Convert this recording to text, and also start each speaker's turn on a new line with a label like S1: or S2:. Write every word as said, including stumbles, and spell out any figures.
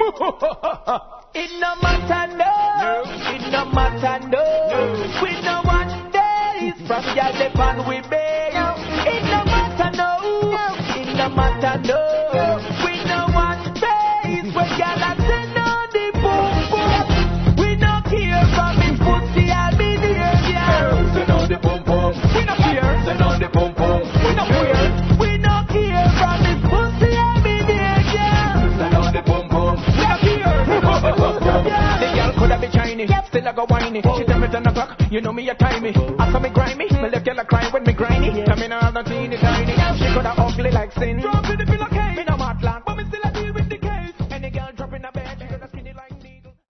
S1: It no matter no, no. It no matter no. no. We no one days from y'all depend we bay. No. It no matter no, no. It no matter no. no. We no one days when y'all are send on the boom boom. We no care from his pussy and behavior.
S2: Send on the boom boom.
S1: We no care.
S2: Send on the boom boom.
S1: We no care. We no care from his pussy and behavior.
S2: Send on the boom boom.
S1: We no care. The girl coulda be Chinese, still I go whiny. She tell me ten o'clock, you know me a timey. I saw me grimy, me left girl a crying when me grimy. Tell me now I'm not teeny tiny. She coulda ugly like sin.